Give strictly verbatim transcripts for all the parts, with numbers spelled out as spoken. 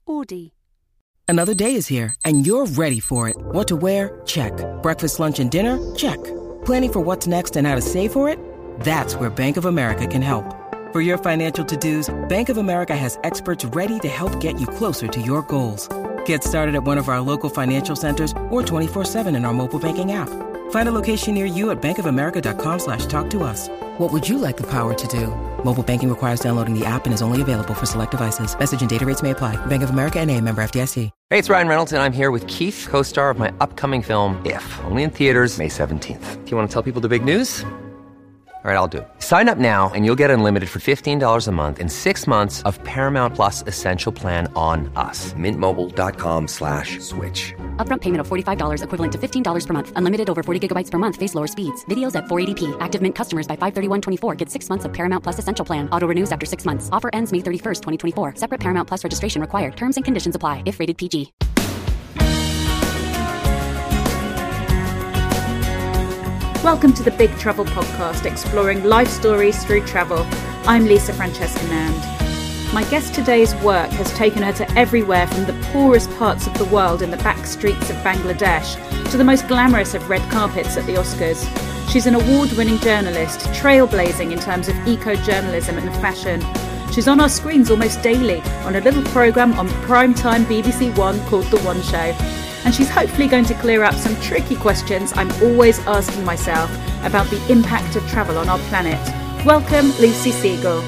Audi. Another day is here, and you're ready for it. What to wear? Check. Breakfast, lunch, and dinner? Check. Planning for what's next and how to save for it? That's where Bank of America can help. For your financial to-dos, Bank of America has experts ready to help get you closer to your goals. Get started at one of our local financial centers or twenty-four seven in our mobile banking app. Find a location near you at bankofamerica.com slash talk to us. What would you like the power to do? Mobile banking requires downloading the app and is only available for select devices. Message and data rates may apply. Bank of America N A, member F D I C. Hey, it's Ryan Reynolds, and I'm here with Keith, co-star of my upcoming film, If, only in theaters May seventeenth. Do you want to tell people the big news? All right, I'll do it. Sign up now and you'll get unlimited for fifteen dollars a month and six months of Paramount Plus Essential Plan on us. Mintmobile.com slash switch. Upfront payment of forty-five dollars equivalent to fifteen dollars per month. Unlimited over forty gigabytes per month. Face lower speeds. Videos at four eighty p. Active Mint customers by five thirty-one twenty-four get six months of Paramount Plus Essential Plan. Auto renews after six months. Offer ends May thirty-first, twenty twenty-four. Separate Paramount Plus registration required. Terms and conditions apply if rated P G. Welcome to the Big Travel Podcast, exploring life stories through travel. I'm Lisa Francesca Nand. My guest today's work has taken her to everywhere from the poorest parts of the world in the back streets of Bangladesh to the most glamorous of red carpets at the Oscars. She's an award-winning journalist, trailblazing in terms of eco-journalism and fashion. She's on our screens almost daily on a little programme on primetime B B C One called The One Show. And she's hopefully going to clear up some tricky questions I'm always asking myself about the impact of travel on our planet. Welcome, Lucy Siegle.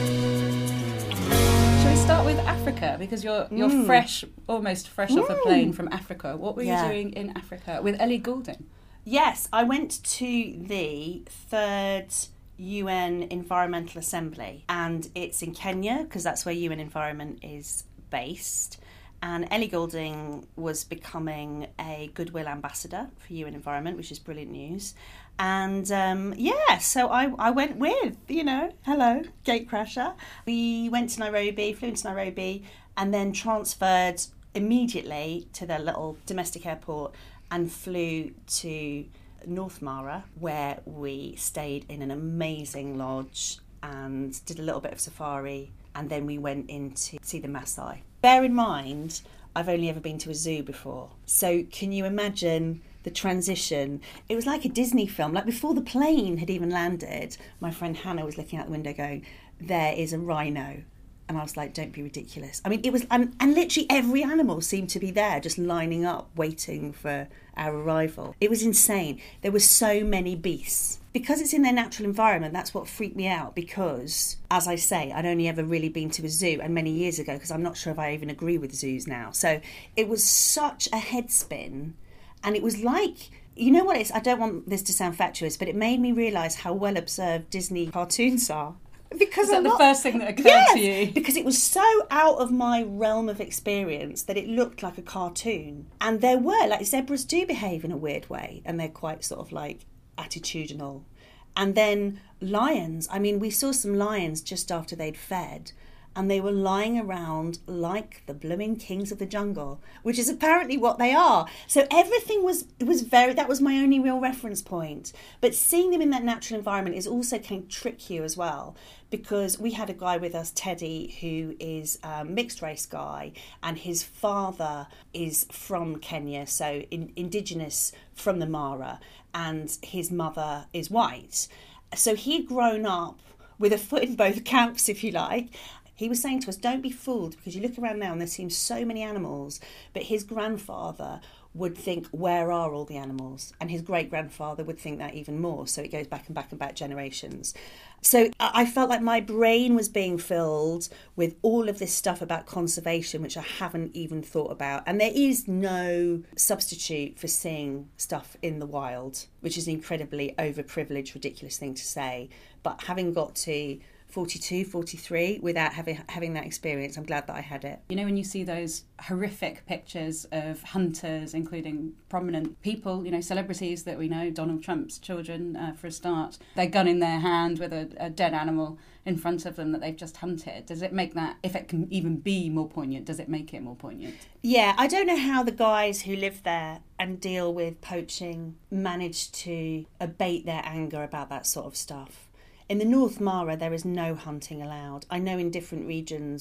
Shall we start with Africa? Because you're you're mm. fresh, almost fresh mm. off a plane from Africa. What were yeah. you doing in Africa with Ellie Goulding? Yes, I went to the third U N Environmental Assembly, and it's in Kenya because that's where U N Environment is based. And Ellie Goulding was becoming a Goodwill ambassador for U N Environment, which is brilliant news. And um, yeah, so I, I went with, you know, hello, gatecrasher. We went to Nairobi, flew into Nairobi, and then transferred immediately to their little domestic airport and flew to North Mara, where we stayed in an amazing lodge and did a little bit of safari. And then we went in to see the Maasai. Bear in mind, I've only ever been to a zoo before. So can you imagine the transition? It was like a Disney film. Like before the plane had even landed, my friend Hannah was looking out the window going, there is a rhino. And I was like, don't be ridiculous. I mean, it was, and, and literally every animal seemed to be there, just lining up, waiting for our arrival. It was insane. There were so many beasts. Because it's in their natural environment, that's what freaked me out because, as I say, I'd only ever really been to a zoo, and many years ago, because I'm not sure if I even agree with zoos now. So it was such a head spin, and it was like, you know what, it's, I don't want this to sound fatuous, but it made me realise how well observed Disney cartoons are. Because Is that I'm the not, first thing that occurred yes, to you? Because it was so out of my realm of experience that it looked like a cartoon. And there were, like, zebras do behave in a weird way, and they're quite sort of like attitudinal. And then lions, I mean, we saw some lions just after they'd fed, and they were lying around like the blooming kings of the jungle, which is apparently what they are. So everything was, it was very, that was my only real reference point. But seeing them in that natural environment is also can trick you as well, because we had a guy with us, Teddy, who is a mixed race guy, and his father is from Kenya, so in, indigenous from the Mara, and his mother is white. So he'd grown up with a foot in both camps, if you like. He was saying to us, don't be fooled, because you look around now and there seems so many animals, but his grandfather would think, where are all the animals? And his great-grandfather would think that even more. So it goes back and back and back generations. So I felt like my brain was being filled with all of this stuff about conservation, which I haven't even thought about. And there is no substitute for seeing stuff in the wild, which is an incredibly overprivileged, ridiculous thing to say. But having got to forty-two, forty-three without having having that experience, I'm glad that I had it. You know, when you see those horrific pictures of hunters, including prominent people, you know, celebrities that we know, Donald Trump's children, uh, for a start, their gun in their hand with a, a dead animal in front of them that they've just hunted, does it make that, if it can even be more poignant, does it make it more poignant? Yeah, I don't know how the guys who live there and deal with poaching manage to abate their anger about that sort of stuff. In the North Mara, there is no hunting allowed. I know in different regions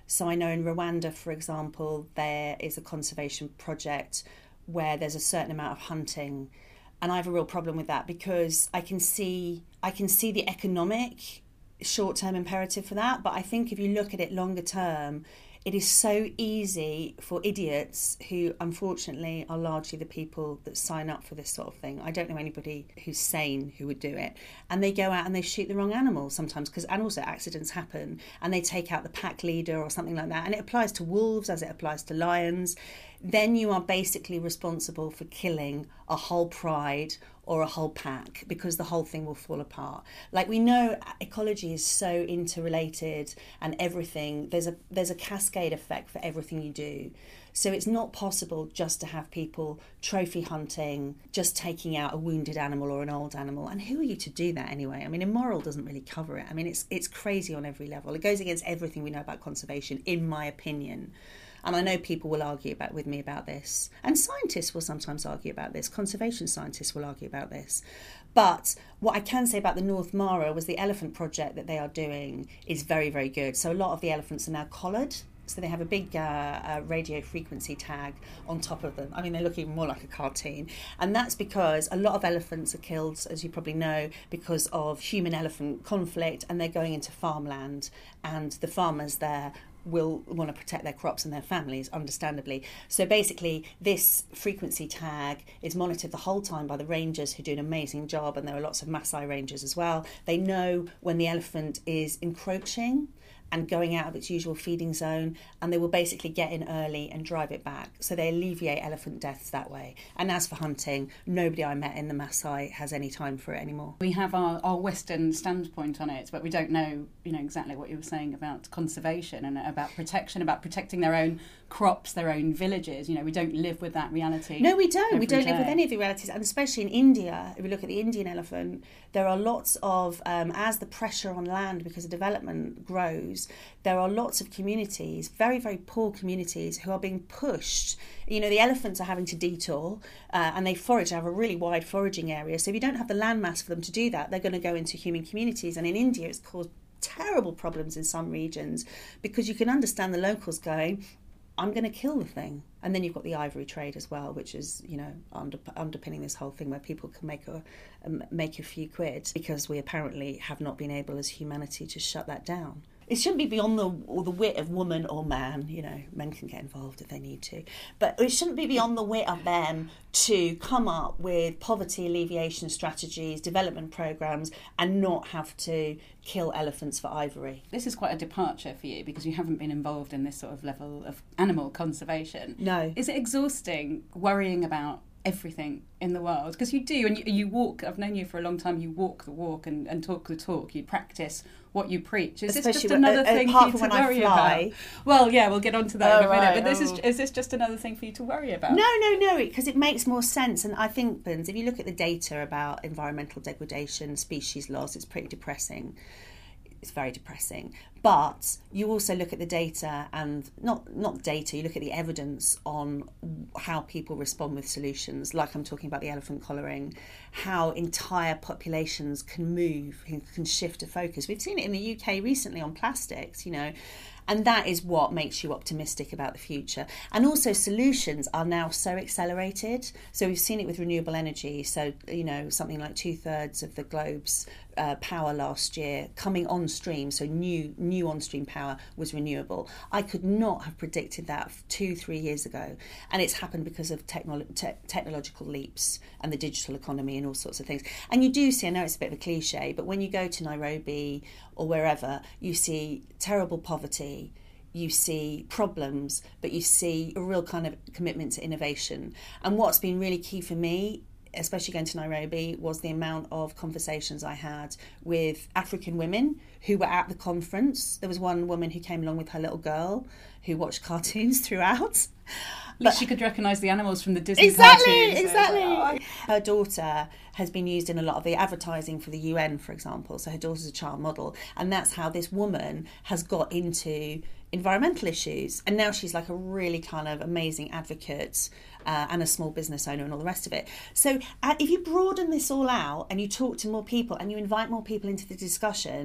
So I know in Rwanda, for example, there is a conservation project where there's a certain amount of hunting, and I have a real problem with that because I can see I can see the economic short-term imperative for that, but I think if you look at it longer term, it is so easy for idiots who unfortunately are largely the people that sign up for this sort of thing. I don't know anybody who's sane who would do it. And they go out and they shoot the wrong animal sometimes, because and also accidents happen, and they take out the pack leader or something like that. And it applies to wolves as it applies to lions. Then you are basically responsible for killing a whole pride or a whole pack, because the whole thing will fall apart. Like, we know ecology is so interrelated, and everything, there's a there's a cascade effect for everything you do. So it's not possible just to have people trophy hunting, just taking out a wounded animal or an old animal. And who are you to do that anyway? I mean, immoral doesn't really cover it. I mean, it's it's crazy on every level. It goes against everything we know about conservation, in my opinion. And I know people will argue about with me about this. And scientists will sometimes argue about this. Conservation scientists will argue about this. But what I can say about the North Mara was the elephant project that they are doing is very, very good. So a lot of the elephants are now collared. So they have a big uh, uh, radio frequency tag on top of them. I mean, they look even more like a cartoon. And that's because a lot of elephants are killed, as you probably know, because of human-elephant conflict, and they're going into farmland. And the farmers there will want to protect their crops and their families, understandably. So basically, this frequency tag is monitored the whole time by the rangers, who do an amazing job, and there are lots of Maasai rangers as well. They know when the elephant is encroaching and going out of its usual feeding zone, and they will basically get in early and drive it back. So they alleviate elephant deaths that way. And as for hunting, nobody I met in the Maasai has any time for it anymore. We have our, our Western standpoint on it, but we don't know, you know, exactly what you were saying about conservation and about protection, about protecting their own crops, their own villages. You know, we don't live with that reality. No, we don't. We don't day. live with any of the realities. And especially in India, if we look at the Indian elephant, there are lots of, um, as the pressure on land because of development grows, there are lots of communities, very, very poor communities, who are being pushed. You know, the elephants are having to detour uh, and they forage, they have a really wide foraging area. So if you don't have the landmass for them to do that, they're going to go into human communities. And in India, it's caused terrible problems in some regions, because you can understand the locals going, I'm going to kill the thing. And then you've got the ivory trade as well, which is, you know, under, underpinning this whole thing, where people can make a um, make a few quid, because we apparently have not been able as humanity to shut that down. It shouldn't be beyond the or the wit of woman or man. You know, men can get involved if they need to. But it shouldn't be beyond the wit of them to come up with poverty alleviation strategies, development programmes, and not have to kill elephants for ivory. This is quite a departure for you, because you haven't been involved in this sort of level of animal conservation. No. Is it exhausting worrying about everything in the world? Because you do, and you, you walk, I've known you for a long time, you walk the walk and, and talk the talk, you practice what you preach. Is Especially this just another when, uh, thing apart for you from to when I worry fly. about? Well, yeah, we'll get on to that Oh, in a minute, right. but this oh. is is this just another thing for you to worry about? No, no, no, because it makes more sense. And I think, Bins, if you look at the data about environmental degradation, species loss, it's pretty depressing. It's very depressing. But you also look at the data, and not not data, you look at the evidence on how people respond with solutions, like I'm talking about the elephant collaring, how entire populations can move, can shift a focus. We've seen it in the U K recently on plastics, you know, and that is what makes you optimistic about the future. And also solutions are now so accelerated. So we've seen it with renewable energy. So, you know, something like two thirds of the globe's uh, power last year coming on stream. So new, new on stream power was renewable. I could not have predicted that two, three years ago. And it's happened because of technolo- te- technological leaps and the digital economy and all sorts of things. And you do see, I know it's a bit of a cliche, but when you go to Nairobi or wherever, you see terrible poverty, you see problems, but you see a real kind of commitment to innovation. And what's been really key for me, especially going to Nairobi, was the amount of conversations I had with African women who were at the conference. There was one woman who came along with her little girl who watched cartoons throughout. At least she could recognise the animals from the Disney exactly, cartoons. Exactly, exactly. Her daughter has been used in a lot of the advertising for the U N, for example. So her daughter's a child model. And that's how this woman has got into environmental issues. And now she's like a really kind of amazing advocate uh, and a small business owner and all the rest of it. So uh, if you broaden this all out and you talk to more people and you invite more people into the discussion,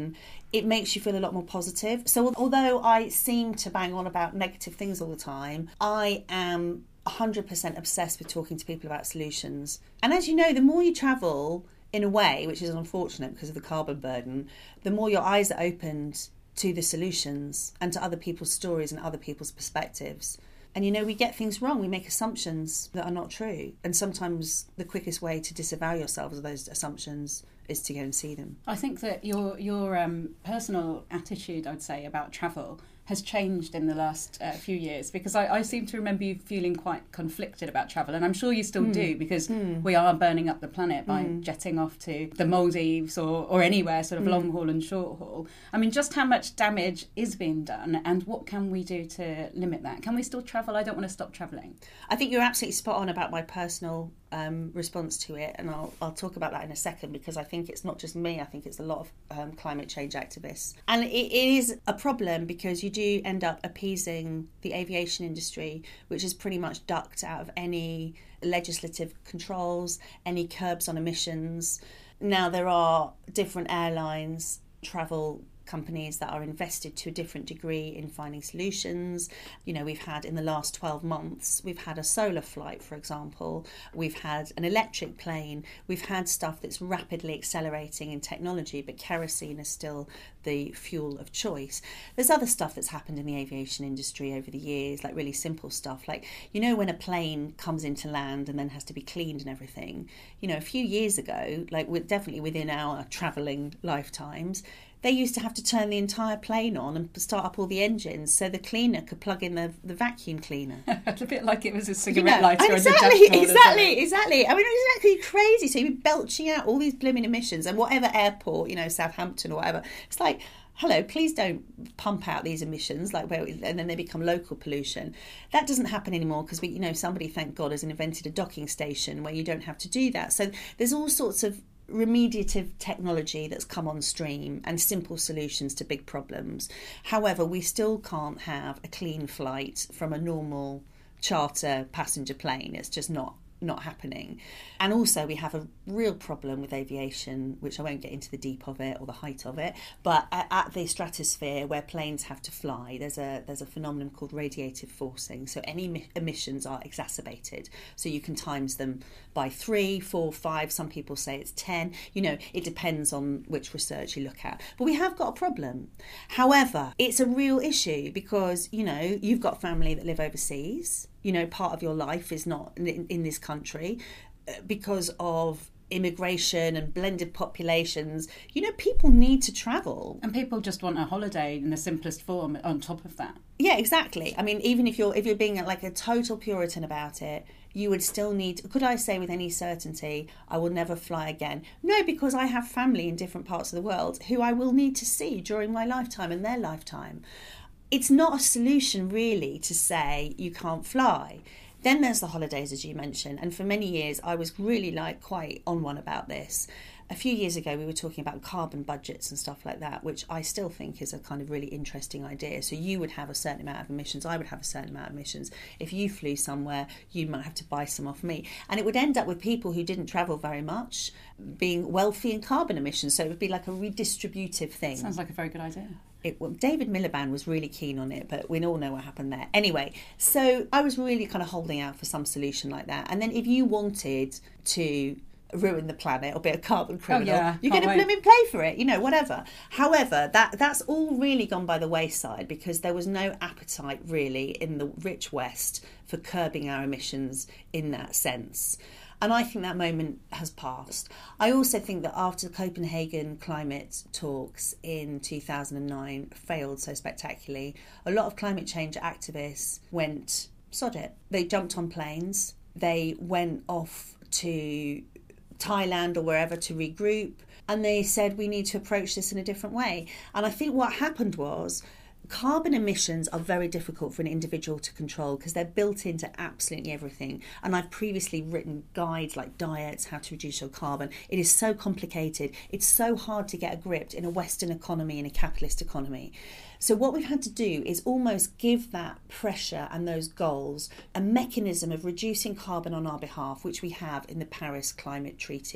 it makes you feel a lot more positive. So although I seem to bang on about negative things all the time, I am one hundred percent obsessed with talking to people about solutions. And as you know, the more you travel, in a way, which is unfortunate because of the carbon burden, the more your eyes are opened to the solutions and to other people's stories and other people's perspectives. And, you know, we get things wrong. We make assumptions that are not true. And sometimes the quickest way to disavow yourselves of those assumptions is to go and see them. I think that your your um, personal attitude, I'd say, about travel has changed in the last uh, few years, because I, I seem to remember you feeling quite conflicted about travel, and I'm sure you still mm. do, because mm. we are burning up the planet by mm. jetting off to the Maldives or, or anywhere sort of mm. long haul and short haul. I mean, just how much damage is being done, and what can we do to limit that? Can we still travel? I don't want to stop travelling. I think you're absolutely spot on about my personal um, response to it, and I'll, I'll talk about that in a second, because I think it's not just me, I think it's a lot of um, climate change activists. And it, it is a problem because you do end up appeasing the aviation industry, which is pretty much ducked out of any legislative controls, any curbs on emissions. Now, there are different airlines, travel companies that are invested to a different degree in finding solutions. You know, we've had in the last twelve months, we've had a solar flight, for example. We've had an electric plane. We've had stuff that's rapidly accelerating in technology, but kerosene is still the fuel of choice. There's other stuff that's happened in the aviation industry over the years, like really simple stuff. Like, you know, when a plane comes into land and then has to be cleaned and everything, you know, a few years ago, like we're definitely within our travelling lifetimes, they used to have to turn the entire plane on and start up all the engines so the cleaner could plug in the, the vacuum cleaner. It's a bit like it was a cigarette you know, lighter exactly, on the dashboard. Exactly, exactly. I mean, it's actually crazy. So you'd be belching out all these blooming emissions, and whatever airport, you know, Southampton or whatever, it's like, hello, please don't pump out these emissions, like where, and then they become local pollution. That doesn't happen anymore because we, you know, somebody, thank God, has invented a docking station where you don't have to do that. So there's all sorts of remediative technology that's come on stream and simple solutions to big problems. However, we still can't have a clean flight from a normal charter passenger plane. It's just not not happening. And also we have a real problem with aviation, which I won't get into the deep of it or the height of it, but at, at the stratosphere where planes have to fly, there's a there's a phenomenon called radiative forcing. So any emissions are exacerbated. So you can times them by three, four, five, some people say it's ten. You know, it depends on which research you look at. But we have got a problem. However, it's a real issue because, you know, you've got family that live overseas. You know, part of your life is not in, in this country because of immigration and blended populations. You know, people need to travel. And people just want a holiday in the simplest form on top of that. Yeah, exactly. I mean, even if you're if you're being like a total Puritan about it, you would still need, could I say with any certainty, I will never fly again? No, because I have family in different parts of the world who I will need to see during my lifetime and their lifetime. It's not a solution really to say you can't fly. Then there's the holidays, as you mentioned, and for many years I was really like quite on one about this. A few years ago we were talking about carbon budgets and stuff like that, which I still think is a kind of really interesting idea. So you would have a certain amount of emissions, I would have a certain amount of emissions. If you flew somewhere, you might have to buy some off me. And it would end up with people who didn't travel very much being wealthy in carbon emissions. So it would be like a redistributive thing. Sounds like a very good idea. It, well, David Miliband was really keen on it, but we all know what happened there. Anyway, so I was really kind of holding out for some solution like that. And then if you wanted to ruin the planet or be a carbon criminal, oh, yeah. you're going to blooming pay for it, you know, whatever. However, that that's all really gone by the wayside because there was no appetite really in the rich West for curbing our emissions in that sense. And I think that moment has passed. I also think that after the Copenhagen climate talks in two thousand nine failed so spectacularly, a lot of climate change activists went, sod it. They jumped on planes. They went off to Thailand or wherever to regroup. And they said, we need to approach this in a different way. And I think what happened was carbon emissions are very difficult for an individual to control because they're built into absolutely everything. And I've previously written guides like diets, how to reduce your carbon. It is so complicated. It's so hard to get a grip in a Western economy, in a capitalist economy. So what we've had to do is almost give that pressure and those goals a mechanism of reducing carbon on our behalf, which we have in the Paris Climate Treaty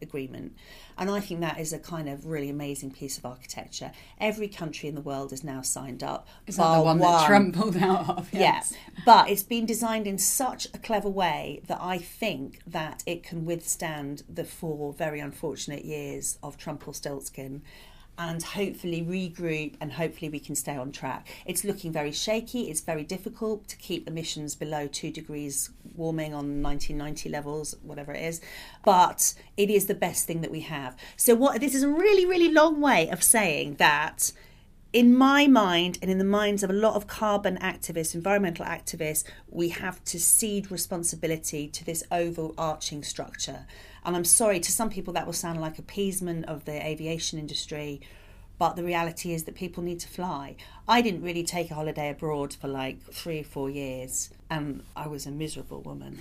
agreement. And I think that is a kind of really amazing piece of architecture. Every country in the world has now signed up. Is that the one, one that Trump pulled out of? Yes. Yeah. But it's been designed in such a clever way that I think that it can withstand the four very unfortunate years of Trump-Stiltskin, and hopefully regroup, and hopefully we can stay on track. It's looking very shaky. It's very difficult to keep emissions below two degrees warming on nineteen ninety levels, whatever it is. But it is the best thing that we have. So what? This is a really, really long way of saying that in my mind, and in the minds of a lot of carbon activists, environmental activists, we have to cede responsibility to this overarching structure. And I'm sorry, to some people that will sound like appeasement of the aviation industry, but the reality is that people need to fly. I didn't really take a holiday abroad for like three or four years, and I was a miserable woman.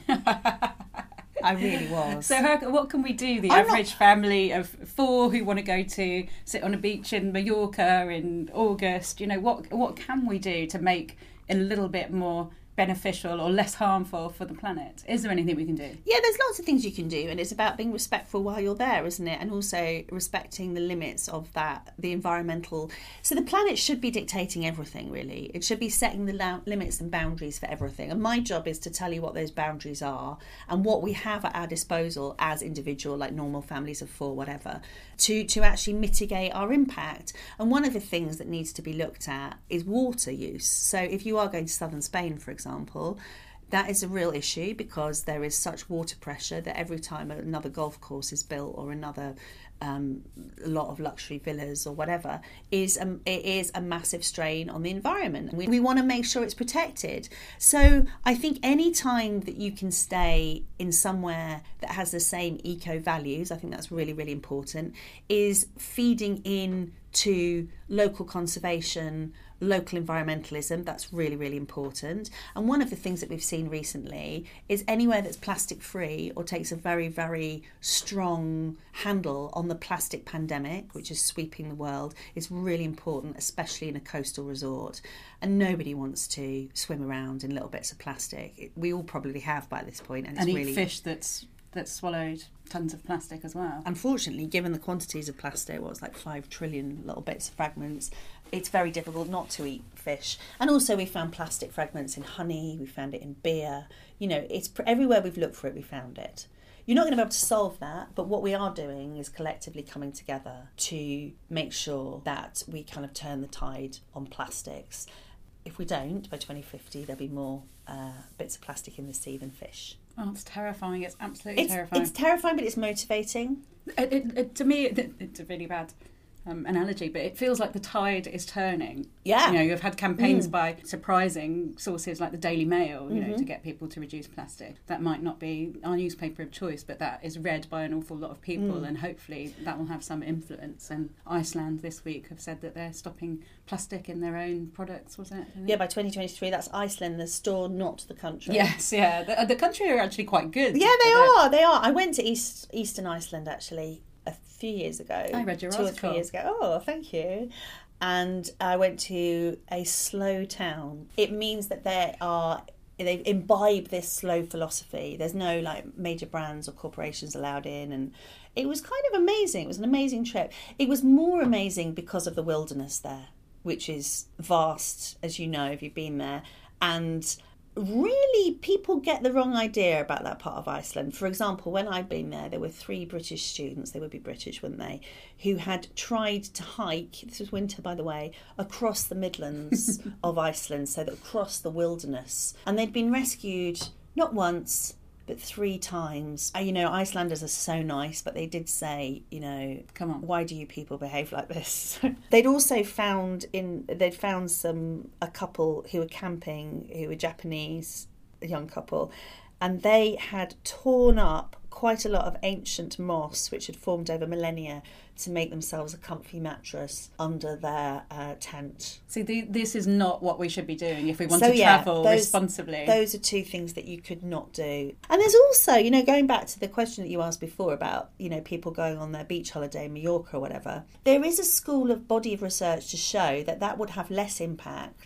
I really was. So how, what can we do, the I'm average not... family of four who want to go to sit on a beach in Mallorca in August, you know, what what can we do to make it a little bit more beneficial or less harmful for the planet? Is there anything we can do? Yeah, there's lots of things you can do, and it's about being respectful while you're there, isn't it? And also respecting the limits of that, the environmental. So the planet should be dictating everything, really. It should be setting the la- limits and boundaries for everything. And my job is to tell you what those boundaries are and what we have at our disposal as individual, like normal families of four, whatever, to, to actually mitigate our impact. And one of the things that needs to be looked at is water use. So if you are going to southern Spain, for example, example, that is a real issue because there is such water pressure that every time another golf course is built or another um, lot of luxury villas or whatever, is um, it is a massive strain on the environment. We, we want to make sure it's protected. So I think any time that you can stay in somewhere that has the same eco values, I think that's really, really important, is feeding in to local conservation, local environmentalism. That's really, really important. And one of the things that we've seen recently is anywhere that's plastic free or takes a very, very strong handle on the plastic pandemic, which is sweeping the world, is really important, especially in a coastal resort. And nobody wants to swim around in little bits of plastic. We all probably have by this point, and it's and eat really fish that's that's swallowed tons of plastic as well. Unfortunately, given the quantities of plastic, what's like five trillion little bits of fragments, it's very difficult not to eat fish. And also we found plastic fragments in honey, we found it in beer. You know, it's everywhere we've looked for it, we found it. You're not going to be able to solve that, but what we are doing is collectively coming together to make sure that we kind of turn the tide on plastics. If we don't, by twenty fifty, there'll be more uh, bits of plastic in the sea than fish. Oh, it's terrifying. It's absolutely it's, terrifying. It's terrifying, but it's motivating. It, it, it, to me, it, it's a really bad um, analogy, but it feels like the tide is turning. Yeah. You know, you've had campaigns mm. by surprising sources like the Daily Mail, you mm-hmm. know, to get people to reduce plastic. That might not be our newspaper of choice, but that is read by an awful lot of people, mm. and hopefully that will have some influence. And Iceland this week have said that they're stopping plastic in their own products, was it? Yeah, by twenty twenty-three, that's Iceland, the store, not the country. Yes, yeah. The, the country are actually quite good. Yeah, they are, they are. I went to East Eastern Iceland, actually, a few years ago. I read your two article. Two or three years ago. Oh, thank you. And I went to a slow town. It means that there are... They've imbibed this slow philosophy. There's no like major brands or corporations allowed in, and it was kind of amazing. It was an amazing trip. It was more amazing because of the wilderness there, which is vast, as you know, if you've been there. And really, people get the wrong idea about that part of Iceland. For example, when I'd been there, there were three British students, they would be British, wouldn't they, who had tried to hike, this was winter by the way, across the Midlands of Iceland, so that across the wilderness. And they'd been rescued not once, but three times. Uh, you know, Icelanders are so nice, but they did say, you know, come on, why do you people behave like this? They'd also found in they'd found some a couple who were camping, who were Japanese, a young couple, and they had torn up quite a lot of ancient moss which had formed over millennia to make themselves a comfy mattress under their uh, tent. See, the, this is not what we should be doing if we want so, to yeah, travel those, responsibly. Those are two things that you could not do. And there's also, you know, going back to the question that you asked before about, you know, people going on their beach holiday in Mallorca or whatever, there is a school of body of research to show that that would have less impact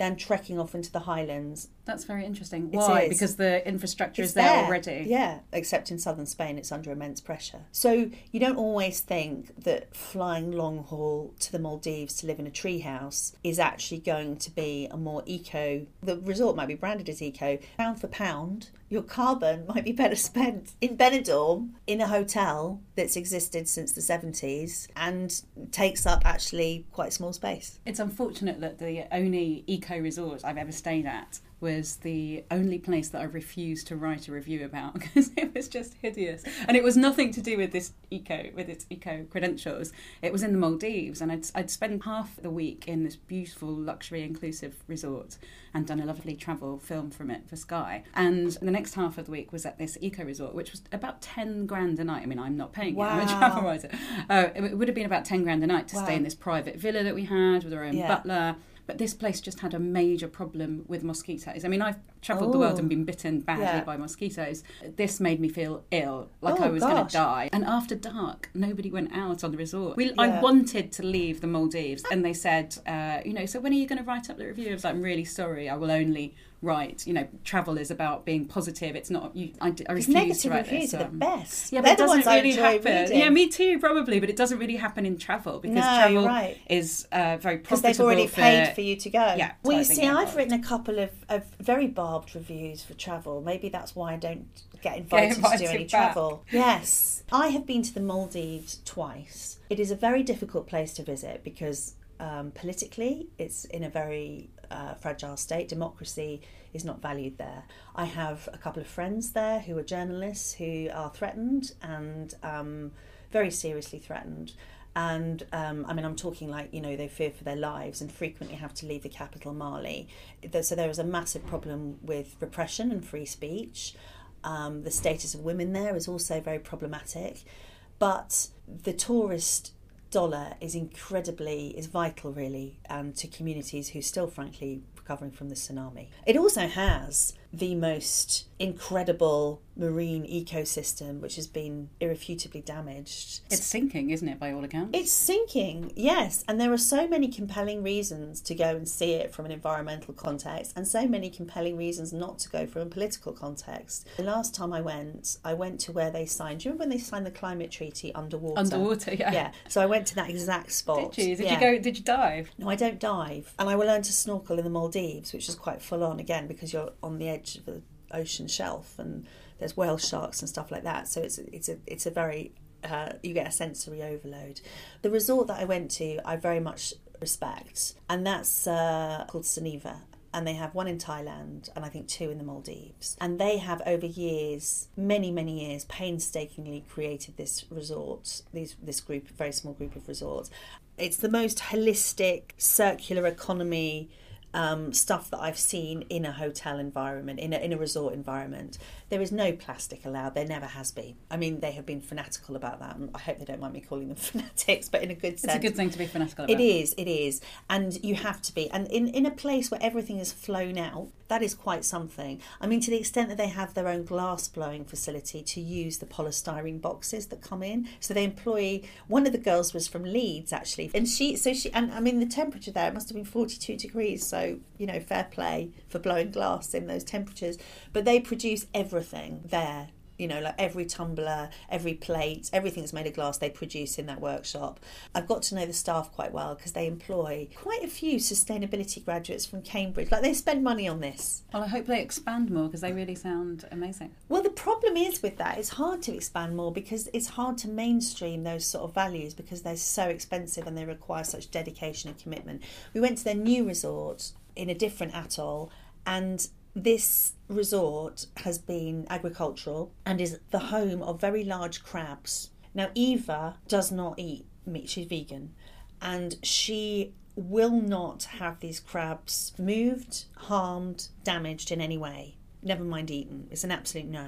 than trekking off into the Highlands. That's very interesting. It Why? is. Because the infrastructure It's is there, already. Yeah, except in southern Spain it's under immense pressure. So you don't always think that flying long haul to the Maldives to live in a treehouse is actually going to be a more eco... The resort might be branded as eco. Pound for pound, your carbon might be better spent in Benidorm in a hotel that's existed since the seventies and takes up actually quite small space. It's unfortunate that the only eco resort I've ever stayed at was the only place that I refused to write a review about because it was just hideous. And it was nothing to do with this eco, with its eco credentials. It was in the Maldives, and I'd, I'd spent half the week in this beautiful luxury inclusive resort and done a lovely travel film from it for Sky. And the next half of the week was at this eco resort, which was about ten grand a night. I mean, I'm not paying wow. it, I'm a travel writer. Uh, it would have been about ten grand a night to wow. stay in this private villa that we had with our own yeah. butler. But this place just had a major problem with mosquitoes. I mean, I've travelled oh. the world and been bitten badly yeah. by mosquitoes. This made me feel ill, like oh, I was going to gosh. die. And after dark, nobody went out on the resort. We, yeah. I wanted to leave the Maldives, and they said, uh, you know, so when are you going to write up the review? I was like, I'm really sorry, I will only write, you know, travel is about being positive. It's not, you, I, I refuse negative to write reviews this. are the best. Yeah, They're but it the doesn't ones really I enjoy happen. reading. Yeah, me too, probably, but it doesn't really happen in travel because no, travel you're right. is uh, very profitable. Because they've already for, paid for you to go. Yeah. Well, you so see, I've written a couple of, of very barbed reviews for travel. Maybe that's why I don't get invited, Get invited to do any back. travel. Yes. I have been to the Maldives twice. It is a very difficult place to visit because um, politically it's in a very uh, fragile state. Democracy is not valued there. I have a couple of friends there who are journalists who are threatened and um, very seriously threatened. And um, I mean, I'm talking like, you know, they fear for their lives and frequently have to leave the capital, Mali. So there is a massive problem with repression and free speech. Um, the status of women there is also very problematic. But the tourist dollar is incredibly, is vital really, and to communities who still, frankly, recovering from the tsunami. It also has the most incredible marine ecosystem, which has been irrefutably damaged. It's sinking, isn't it, by all accounts? It's sinking, yes. And there are so many compelling reasons to go and see it from an environmental context and so many compelling reasons not to go from a political context. The last time I went, I went to where they signed, do you remember when they signed the climate treaty underwater? Underwater, yeah. Yeah. So I went to that exact spot. Did you? Did yeah. you go, did you dive? No, I don't dive. And I will learn to snorkel in the Maldives, which is quite full on, again, because you're on the edge of the ocean shelf and there's whale sharks and stuff like that. So it's it's a it's a very uh, you get a sensory overload. The resort that I went to, I very much respect, and that's uh, called Suniva. And they have one in Thailand and I think two in the Maldives. And they have over years, many, many years, painstakingly created this resort, these, this group, very small group of resorts. It's the most holistic, circular economy um, stuff that I've seen in a hotel environment, in a, in a resort environment. There is no plastic allowed. There never has been. I mean, they have been fanatical about that. And I hope they don't mind me calling them fanatics, but in a good sense. It's a good thing to be fanatical about. It is, it is. And you have to be. And in, in a place where everything is flown out, that is quite something. I mean, to the extent that they have their own glass blowing facility to use the polystyrene boxes that come in. So they employ, one of the girls was from Leeds, actually. And she, so she, and I mean, the temperature there, it must have been forty-two degrees. So, you know, fair play for blowing glass in those temperatures. But they produce everything there. You know, like every tumbler, every plate, everything's made of glass they produce in that workshop. I've got to know the staff quite well because they employ quite a few sustainability graduates from Cambridge. Like, they spend money on this. Well, I hope they expand more because they really sound amazing. Well, the problem is with that, it's hard to expand more because it's hard to mainstream those sort of values because they're so expensive and they require such dedication and commitment. We went to their new resort in a different atoll, and this resort has been agricultural and is the home of very large crabs. Now, Eva does not eat meat. She's vegan. And she will not have these crabs moved, harmed, damaged in any way. Never mind eaten. It's an absolute no.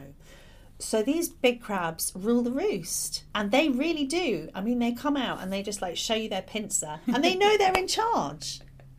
So these big crabs rule the roost. And they really do. I mean, they come out and they just like show you their pincer. And they know they're in charge.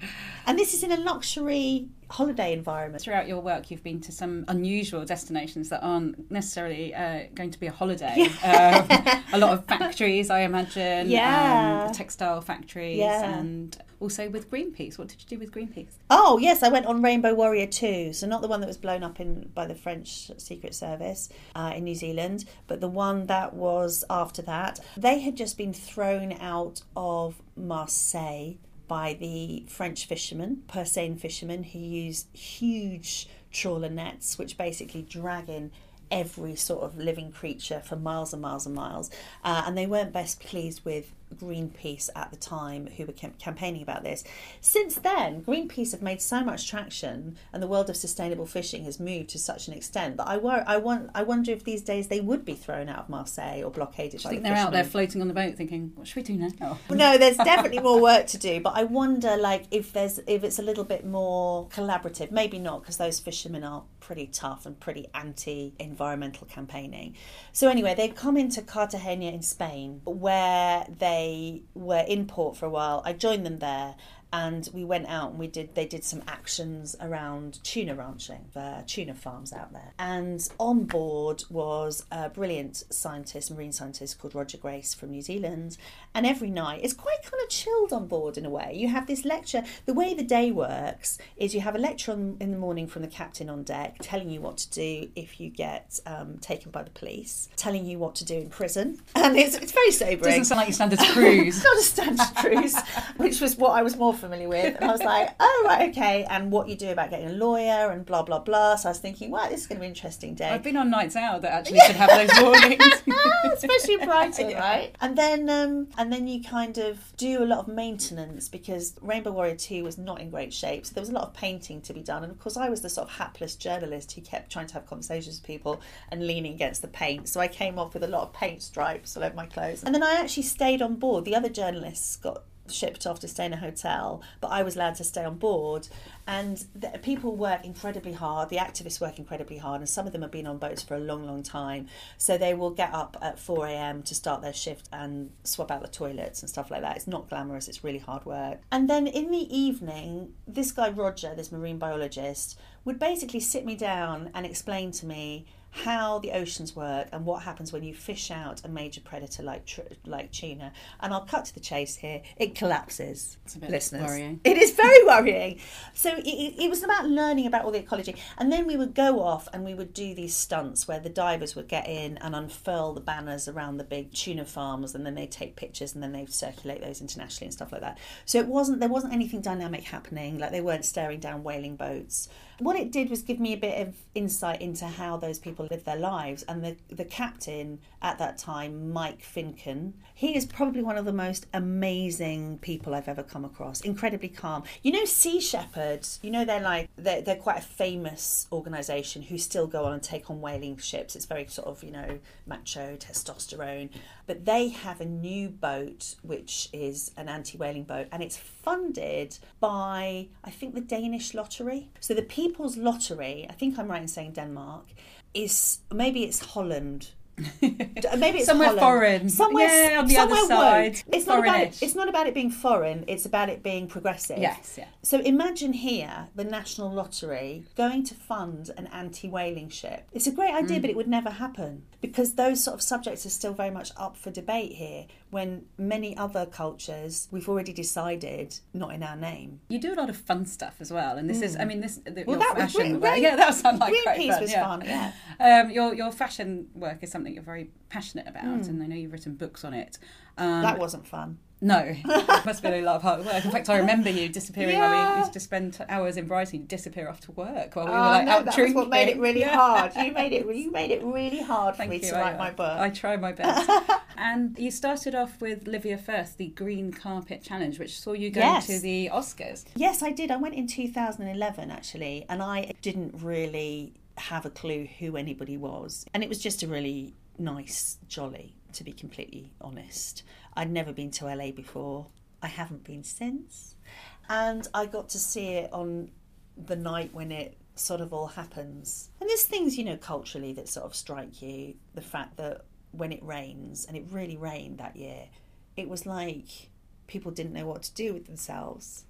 And this is in a luxury holiday environment. Throughout your work, you've been to some unusual destinations that aren't necessarily uh, going to be a holiday. Yeah. Um, a lot of factories, I imagine. Yeah. Um, textile factories. Yeah. And also with Greenpeace. What did you do with Greenpeace? Oh, yes, I went on Rainbow Warrior two. So not the one that was blown up in by the French Secret Service uh, in New Zealand, but the one that was after that. They had just been thrown out of Marseille by the French fishermen, Purseine fishermen, who use huge trawler nets, which basically drag in every sort of living creature for miles and miles and miles. Uh, and they weren't best pleased with Greenpeace at the time, who were cam- campaigning about this. Since then, Greenpeace have made so much traction, and the world of sustainable fishing has moved to such an extent that I, wor- I, want- I wonder if these days they would be thrown out of Marseille or blockaded. Do you by think the they're out there fishermen. floating on the boat thinking, what should we do now? Oh. No, there's definitely more work to do, but I wonder, like, if there's if it's a little bit more collaborative. Maybe not, because those fishermen are pretty tough and pretty anti-environmental campaigning. So anyway, they've come into Cartagena in Spain, where they were in port for a while. I joined them there, and we went out and we did they did some actions around tuna ranching, the tuna farms out there. And on board was a brilliant scientist, marine scientist called Roger Grace from New Zealand. And every night, it's quite kind of chilled on board in a way. You have this lecture. The way the day works is you have a lecture on, in the morning from the captain on deck, telling you what to do if you get um, taken by the police, telling you what to do in prison. And it's, it's very sobering. Doesn't sound like your standard cruise. It's not a standard cruise, which was what I was more familiar with. And I was like, oh, right, okay. And what you do about getting a lawyer and blah, blah, blah. So I was thinking, wow, this is going to be an interesting day. I've been on nights out that actually should have those warnings. Especially in Brighton, Yeah. right? And then um, and then you kind of do a lot of maintenance, because Rainbow Warrior two was not in great shape. So there was a lot of painting to be done. And of course, I was the sort of hapless journalist who kept trying to have conversations with people and leaning against the paint. So I came off with a lot of paint stripes all over my clothes. And then I actually stayed on board. The other journalists got shipped off to stay in a hotel, but I was allowed to stay on board. And the, people work incredibly hard, the activists work incredibly hard, and some of them have been on boats for a long, long time. So they will get up at four a.m. to start their shift and swap out the toilets and stuff like that. It's not glamorous, it's really hard work. And then in the evening, this guy Roger, this marine biologist, would basically sit me down and explain to me how the oceans work and what happens when you fish out a major predator like tr- like tuna. And I'll cut to the chase here. It collapses. It's a bit listeners. worrying. It is very worrying. So it, it, it was about learning about all the ecology. And then we would go off and we would do these stunts where the divers would get in and unfurl the banners around the big tuna farms, and then they'd take pictures and then they'd circulate those internationally and stuff like that. So it wasn't there wasn't anything dynamic happening, like they weren't staring down whaling boats. What it did was give me a bit of insight into how those people live their lives. And the, the captain at that time, Mike Finken, he is probably one of the most amazing people I've ever come across. Incredibly calm. You know, Sea Shepherd, you know, they're like, they're, they're quite a famous organisation who still go on and take on whaling ships. It's very sort of, you know, macho, testosterone. But they have a new boat, which is an anti-whaling boat, and it's funded by, I think, the Danish lottery. So the People's Lottery, I think I'm right in saying Denmark, is, maybe it's Holland. Maybe it's somewhere Holland. foreign. Somewhere, yeah, on the somewhere other side. woke. It's not about it, Foreignish. it's not about it being foreign, it's about it being progressive. Yes, yeah. So imagine here the National Lottery going to fund an anti-whaling ship. It's a great idea, mm. but it would never happen, because those sort of subjects are still very much up for debate here, when many other cultures, we've already decided, not in our name. You do a lot of fun stuff as well, and this mm. is, I mean, this the, well, your that fashion was, work. Rain, yeah, that would sound like Greenpeace great fun. was yeah. fun, yeah. Um, your your fashion work is something you're very passionate about, mm. and I know you've written books on it. Um, that wasn't fun. No, it must have been a lot of hard work. In fact, I remember you disappearing yeah. when we used to spend hours in Brighton. You'd disappear after work while we oh, were like no, out that drinking. was what made it really yeah. hard. You made it. You made it really hard Thank for me you. to write I, my book. I try my best. And you started off with Livia Firth, the Green Carpet Challenge, which saw you go yes. to the Oscars. Yes, I did. I went in two thousand eleven actually, and I didn't really have a clue who anybody was, and it was just a really nice jolly, to be completely honest. I'd never been to L A before. I haven't been since. And I got to see it on the night when it sort of all happens. And there's things, you know, culturally that sort of strike you. The fact that when it rains, and it really rained that year, it was like people didn't know what to do with themselves.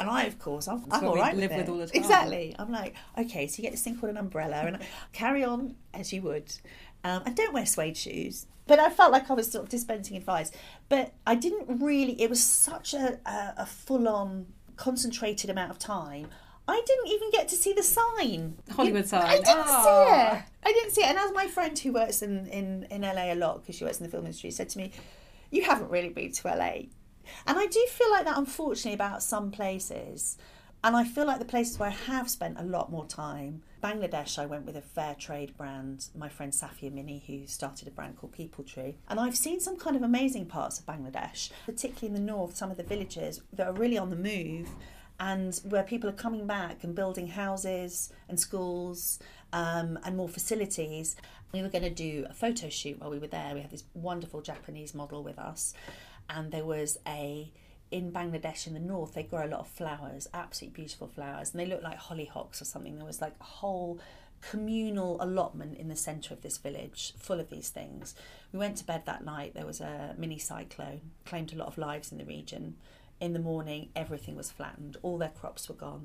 And I, of course, I'm, I'm what all we right live with it. with all the time. Exactly. I'm like, okay, so you get this thing called an umbrella, and carry on as you would. Um, and don't wear suede shoes. But I felt like I was sort of dispensing advice. But I didn't really, it was such a, a, a full-on, concentrated amount of time. I didn't even get to see the sign. Hollywood sign. I didn't Oh. see it. I didn't see it. And as my friend who works in, in, in L A a lot, because she works in the film industry, said to me, you haven't really been to L A. And I do feel like that, unfortunately, about some places. And I feel like the places where I have spent a lot more time, Bangladesh, I went with a fair trade brand, my friend Safia Mini, who started a brand called People Tree. And I've seen some kind of amazing parts of Bangladesh, particularly in the north, some of the villages that are really on the move, and where people are coming back and building houses and schools um, and more facilities. We were going to do a photo shoot while we were there. We had this wonderful Japanese model with us, and there was a... in Bangladesh in the north, they grow a lot of flowers, absolutely beautiful flowers, and they look like hollyhocks or something. There was like a whole communal allotment in the centre of this village full of these things. We went to bed that night. There was a mini cyclone, claimed a lot of lives in the region. In the morning, everything was flattened. All their crops were gone.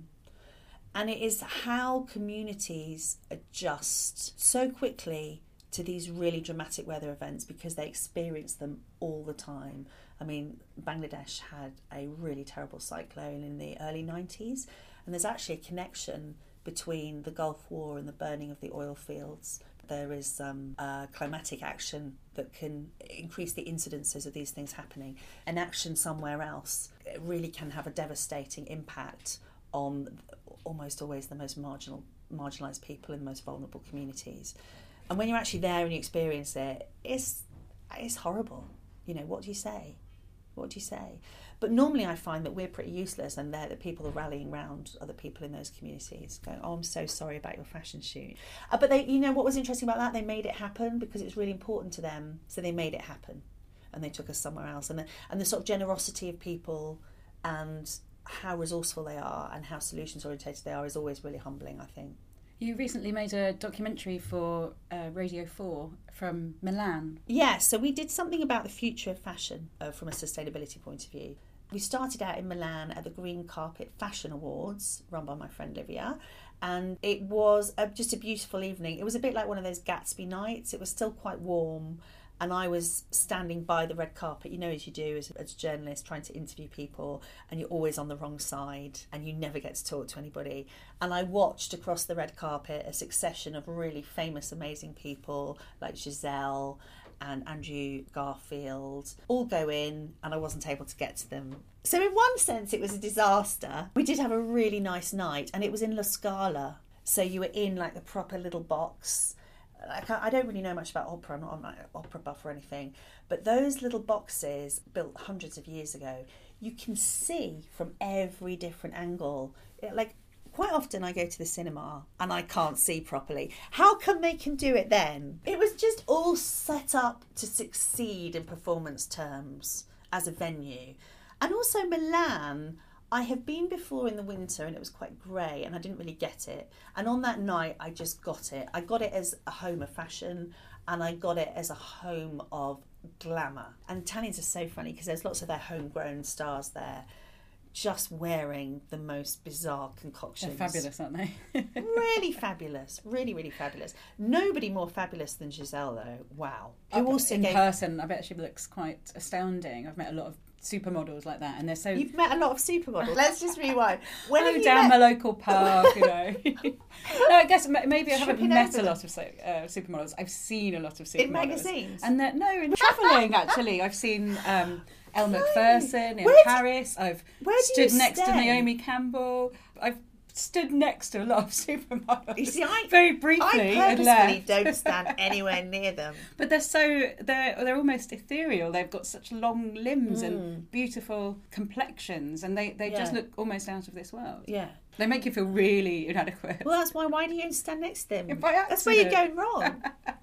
And it is how communities adjust so quickly to these really dramatic weather events because they experience them all the time. I mean, Bangladesh had a really terrible cyclone in the early nineties, and there's actually a connection between the Gulf War and the burning of the oil fields. There is um, uh, climatic action that can increase the incidences of these things happening. An action somewhere else it really can have a devastating impact on almost always the most marginal, marginalised people in the most vulnerable communities. And when you're actually there and you experience it, it's it's horrible. You know, what do you say? What do you say? But normally I find that we're pretty useless, and they're the people are rallying around other people in those communities going, oh, I'm so sorry about your fashion shoot. Uh, but they, you know, what was interesting about that? They made it happen because it's really important to them. So they made it happen, and they took us somewhere else. And the, and the sort of generosity of people and how resourceful they are and how solutions orientated they are is always really humbling, I think. You recently made a documentary for uh, Radio four from Milan. Yeah, so we did something about the future of fashion uh, from a sustainability point of view. We started out in Milan at the Green Carpet Fashion Awards, run by my friend Livia, and it was a, just a beautiful evening. It was a bit like one of those Gatsby nights. It was still quite warm, and I was standing by the red carpet, you know, as you do as, as a journalist, trying to interview people, and you're always on the wrong side, and you never get to talk to anybody. And I watched across the red carpet a succession of really famous, amazing people like Giselle and Andrew Garfield all go in, and I wasn't able to get to them. So in one sense, it was a disaster. We did have a really nice night, and it was in La Scala. So you were in like the proper little box. Like, I don't really know much about opera, I'm not an opera buff or anything, but those little boxes built hundreds of years ago, you can see from every different angle. It, like, quite often I go to the cinema and I can't see properly. How come they can do it then? It was just all set up to succeed in performance terms as a venue. And also Milan, I have been before in the winter and it was quite grey and I didn't really get it. And on that night, I just got it. I got it as a home of fashion and I got it as a home of glamour. And Italians are so funny because there's lots of their homegrown stars there just wearing the most bizarre concoctions. They're fabulous, aren't they? Really fabulous. Really, really fabulous. Nobody more fabulous than Giselle, though. Wow. Who Uh, also in gave... person, I bet she looks quite astounding. I've met a lot of supermodels like that, and they're so... You've met a lot of supermodels. Let's just rewind. When oh, have you down met... my local park, you know. No, I guess ma- maybe I haven't Tripping met over a lot of so- uh, supermodels. I've seen a lot of supermodels. In magazines? And they're- no, in travelling, actually. I've seen um, Elle Right. Macpherson in Where do- Paris. I've where do stood you next to stay? Naomi Campbell. I've stood next to a lot of supermodels. You see, I... Very briefly I and purposefully left. don't stand anywhere near them. But they're so they're they're almost ethereal. They've got such long limbs Mm. and beautiful complexions, and they, they just Yeah. look almost out of this world. Yeah. They make you feel really inadequate. Well, that's why. Why do you stand next to them? By That's where you're accident. going wrong.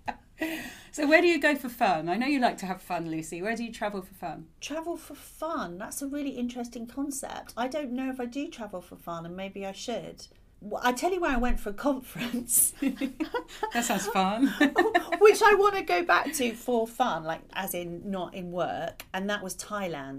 So where do you go for fun? I know you like to have fun, Lucy. Where do you travel for fun? Travel for fun. That's a really interesting concept. I don't know if I do travel for fun, and maybe I should. Well, I tell you where I went for a conference. That sounds fun. Which I want to go back to for fun, like as in not in work, and that was Thailand.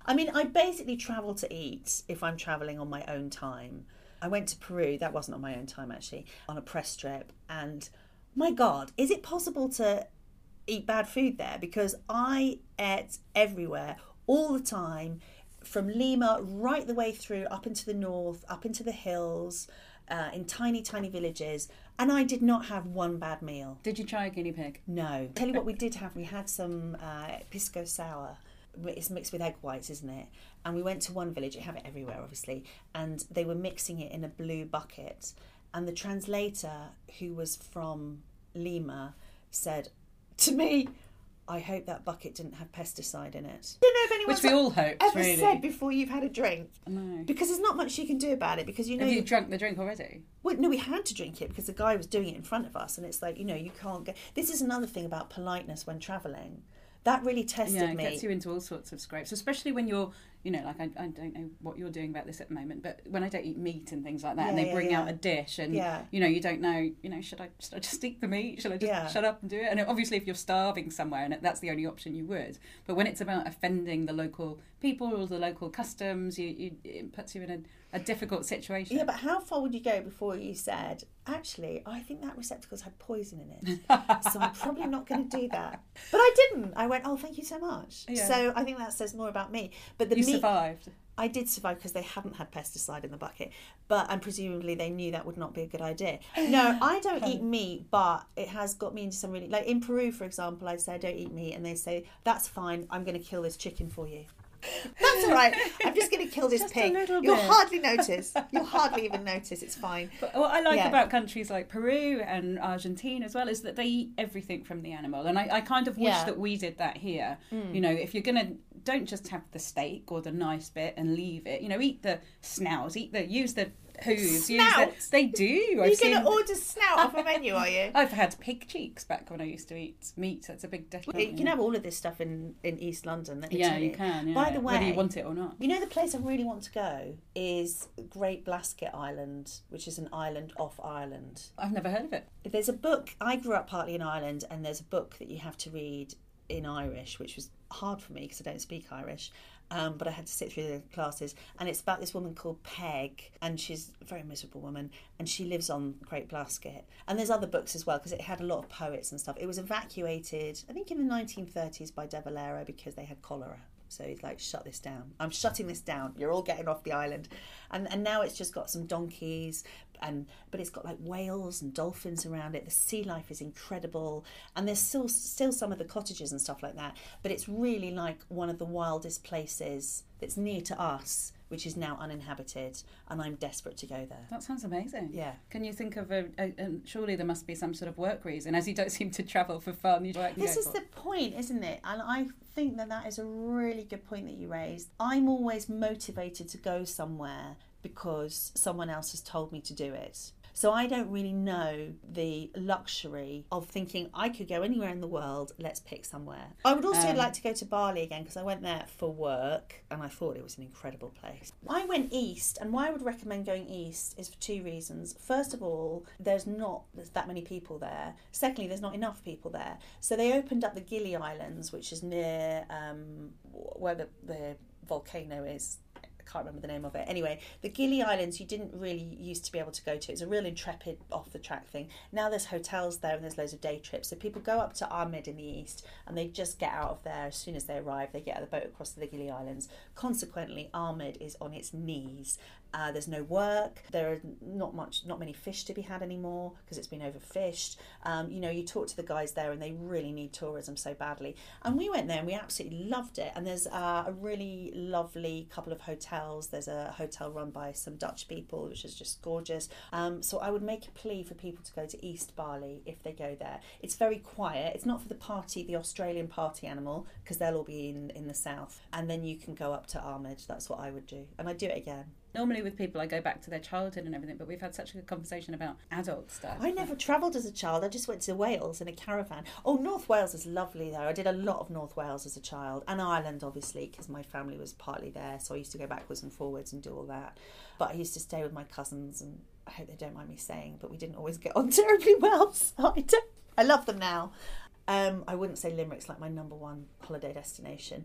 I mean, I basically travel to eat if I'm travelling on my own time. I went to Peru, that wasn't on my own time actually, on a press trip. And my God, is it possible to eat bad food there? Because I ate everywhere, all the time, from Lima right the way through, up into the north, up into the hills, uh, in tiny, tiny villages. And I did not have one bad meal. Did you try a guinea pig? No. Tell you what we did have, we had some uh, pisco sour. It's mixed with egg whites, isn't it? And we went to one village, you have it everywhere obviously, and they were mixing it in a blue bucket. And the translator, who was from Lima, said to me, I hope that bucket didn't have pesticide in it. I don't know if anyone's Which we all hoped, ever really. said before you've had a drink. No. Because there's not much you can do about it, because you know... Have you drunk the drink already? Well, no, we had to drink it because the guy was doing it in front of us, and it's like, you know, you can't get... This is another thing about politeness when travelling. That really tested yeah, it me. gets you into all sorts of scrapes, especially when you're, you know, like I, I don't know what you're doing about this at the moment, but when I don't eat meat and things like that, Yeah, and they yeah, bring yeah. out a dish, and Yeah. you know, you don't know, you know, should I, should I just eat the meat? Should I just Yeah. shut up and do it? And obviously, if you're starving somewhere, and that's the only option, you would. But when it's about offending the local people or the local customs, you, you it puts you in a, a difficult situation. Yeah, but how far would you go before you said, actually, I think that receptacle's had poison in it, so I'm probably not going to do that. But I didn't. I went, oh, thank you so much. Yeah. So I think that says more about me. But the You meat, survived. I did survive because they hadn't had pesticide in the bucket, but and presumably they knew that would not be a good idea. No, I don't eat meat, but it has got me into some really, like in Peru, for example, I'd say I don't eat meat, and they say, that's fine, I'm going to kill this chicken for you. That's all right. I'm just going to kill this Just a pig. little You'll bit. hardly notice. You'll hardly even notice. It's fine. But what I like Yeah. about countries like Peru and Argentina as well is that they eat everything from the animal. And I, I kind of wish Yeah. that we did that here. You know, if you're going to, don't just have the steak or the nice bit and leave it. You know, eat the snout, eat the, use the hooves. Use Snout? the, they do. Are I've you seen, going to order snout off a menu, are you? I've had pig cheeks back when I used to eat meat. That's a big difference. You can have all of this stuff in, in East London. Let me Yeah, tell you can. Yeah. By the way, whether you want it or not. you know the place I really want to go is Great Blasket Island, which is an island off Ireland. I've never heard of it. There's a book, I grew up partly in Ireland, and there's a book that you have to read in Irish, which was hard for me because I don't speak Irish. Um, but I had to sit through the classes, and it's about this woman called Peg, and she's a very miserable woman, and she lives on Great Blasket. And there's other books as well, because it had a lot of poets and stuff. It was evacuated, I think in the nineteen thirties by De Valera because they had cholera. So he's like, shut this down. I'm shutting this down. You're all getting off the island. And and now it's just got some donkeys, and but it's got like whales and dolphins around it. The sea life is incredible. And there's still still some of the cottages and stuff like that. But it's really like one of the wildest places that's near to us, which is now uninhabited. And I'm desperate to go there. That sounds amazing. Yeah. Can you think of a, a, a surely there must be some sort of work reason, as you don't seem to travel for fun. You work and This go is for- the point, isn't it? And I think that that is a really good point that you raised. I'm always motivated to go somewhere because someone else has told me to do it. So I don't really know the luxury of thinking I could go anywhere in the world, let's pick somewhere. I would also Um, like to go to Bali again because I went there for work and I thought it was an incredible place. I went east, and why I would recommend going east is for two reasons. First of all, there's not there's that many people there. Secondly, there's not enough people there. So they opened up the Gili Islands, which is near um, where the, the volcano is. I can't remember the name of it. Anyway, the Gili Islands you didn't really used to be able to go to. It's a real intrepid off-the-track thing. Now there's hotels there and there's loads of day trips. So people go up to Ahmed in the east and they just get out of there as soon as they arrive. They get out of the boat across to the Gili Islands. Consequently, Ahmed is on its knees. Uh, there's no work. There are not much, not many fish to be had anymore because it's been overfished. Um, you know, you talk to the guys there and they really need tourism so badly. And we went there and we absolutely loved it. And there's uh, a really lovely couple of hotels. There's a hotel run by some Dutch people, which is just gorgeous. Um, so I would make a plea for people to go to East Bali if they go there. It's very quiet. It's not for the party, the Australian party animal, because they'll all be in, in the south. And then you can go up to Ahmed. That's what I would do. And I'd do it again. Normally with people I go back to their childhood and everything, but we've had such a good conversation about adult stuff. I never travelled as a child. I just went to Wales in a caravan. Oh, North Wales is lovely though. I did a lot of North Wales as a child, and Ireland obviously because my family was partly there, so I used to go backwards and forwards and do all that. But I used to stay with my cousins, and I hope they don't mind me saying, but we didn't always get on terribly well. So I, don't, I love them now. Um, I wouldn't say Limerick's like my number one holiday destination.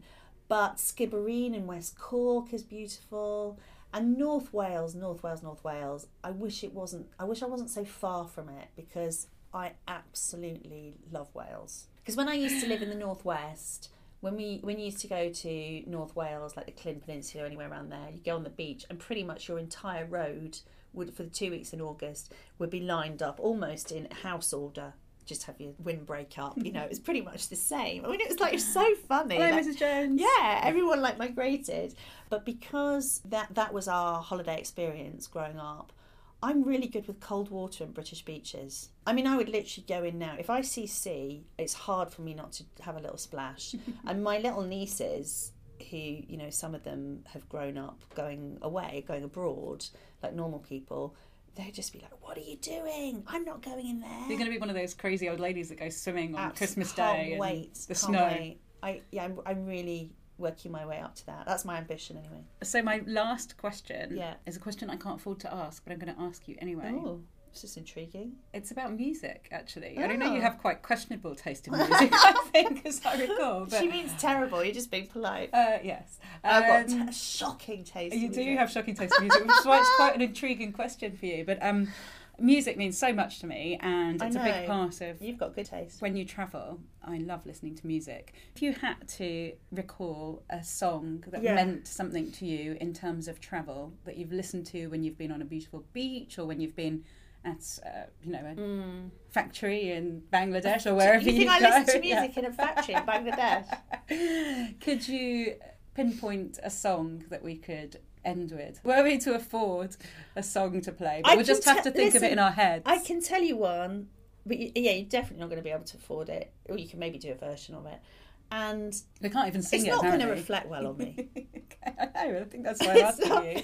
But Skibbereen in West Cork is beautiful. And North Wales, North Wales, North Wales, I wish it wasn't, I wish I wasn't so far from it, because I absolutely love Wales. Because when I used to live in the Northwest, when we when you used to go to North Wales, like the Clyn Peninsula or anywhere around there, you go on the beach and pretty much your entire road would, for the two weeks in August, would be lined up almost in house order. Just have your windbreak up, you know, it was pretty much the same. I mean, it was like, it was so funny. Hello, like, Missus Jones. Yeah, everyone like migrated. But because that, that was our holiday experience growing up, I'm really good with cold water and British beaches. I mean, I would literally go in now. If I see sea, it's hard for me not to have a little splash. And my little nieces, who, you know, some of them have grown up going away, going abroad, like normal people, they'd just be like, what are you doing? I'm not going in there. You're going to be one of those crazy old ladies that goes swimming on Abs- Christmas can't Day and wait, the can't snow. Wait. I, yeah, I'm, I'm really working my way up to that. That's my ambition anyway. So my last question Yeah. is a question I can't afford to ask, but I'm going to ask you anyway. Oh, this is intriguing. It's about music, actually. Oh. I don't know, you have quite questionable taste in music, I think, as I recall. But, She means terrible. You're just being polite. uh, yes. I've got Um, t- shocking taste. You in do music. have shocking taste in music, which is why it's quite an intriguing question for you. But um, music means so much to me, and I it's a big know. part of You've got good taste. when you travel. I love listening to music. If you had to recall a song that Yeah. meant something to you in terms of travel, that you've listened to when you've been on a beautiful beach, or when you've been at, uh, you know, a Mm. factory in Bangladesh, or wherever you, you think I go. listen to Yeah. music in a factory in Bangladesh? Could you pinpoint a song that we could end with? Were we to afford a song to play, but I we'll just can have te- to think of it listen, in our heads. I can tell you one, but you, yeah, you're definitely not going to be able to afford it. Or you can maybe do a version of it. And We can't even sing it's it, not going to apparently. reflect well on me. I know, I think that's why I'm It's asking not- you.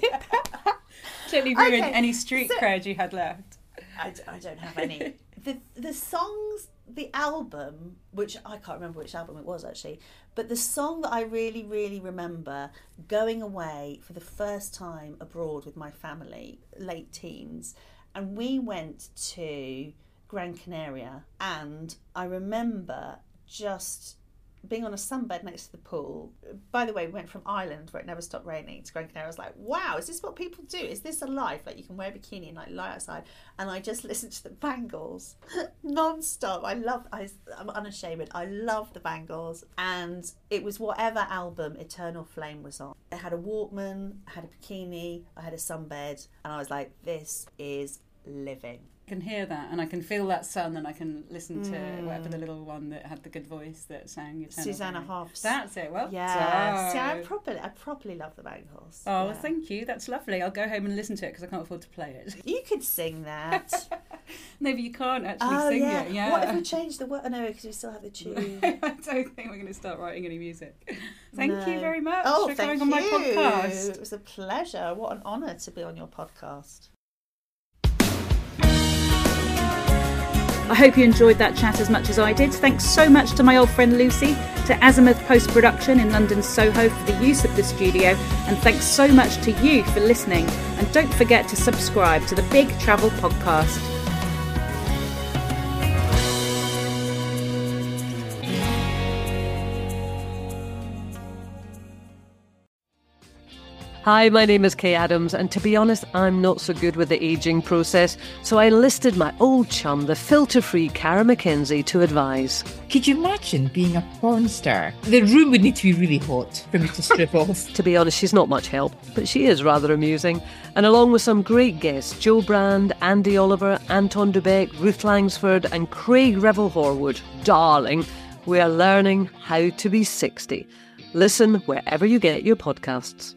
Totally ruined Okay, any street so- cred you had left. I, d- I don't have any. The the songs, the album, which I can't remember which album it was actually, but the song that I really, really remember going away for the first time abroad with my family, late teens, and we went to Gran Canaria, and I remember just being on a sunbed next to the pool. By the way, we went from Ireland, where it never stopped raining, to Gran Canaria. I was like, wow, is this what people do? Is this a life? Like, you can wear a bikini and like lie outside. And I just listened to the Bangles non-stop. I love, I, I'm unashamed, I love the Bangles. And it was whatever album Eternal Flame was on. I had a Walkman, I had a bikini, I had a sunbed, and I was like, this is living. I can hear that, and I can feel that sun, and I can listen to whatever the little one that had the good voice that sang Eternal Susanna Flame. Hoffs. That's it. Well Yeah, see, I done. properly, I properly love the Bangles. Oh, yeah. well, thank you. That's lovely. I'll go home and listen to it because I can't afford to play it. You could sing that. No, but you can't actually Oh sing yeah. it. Yeah. What if we changed the word? Oh, no, because we still have the tune. I don't think we're going to start writing any music. Thank No. you very much Oh, for thank coming on you. my podcast. It was a pleasure. What an honour to be on your podcast. I hope you enjoyed that chat as much as I did. Thanks so much to my old friend Lucy, to Azimuth Post Production in London's Soho for the use of the studio, and thanks so much to you for listening. And don't forget to subscribe to the Big Travel Podcast. Hi, my name is Kay Adams, and to be honest, I'm not so good with the ageing process, so I enlisted my old chum, the filter-free Cara McKenzie, to advise. Could you imagine being a porn star? The room would need to be really hot for me to strip off. To be honest, she's not much help, but she is rather amusing. And along with some great guests, Joe Brand, Andy Oliver, Anton Dubeck, Ruth Langsford and Craig Revel-Horwood, darling, we are learning how to be sixty. Listen wherever you get your podcasts.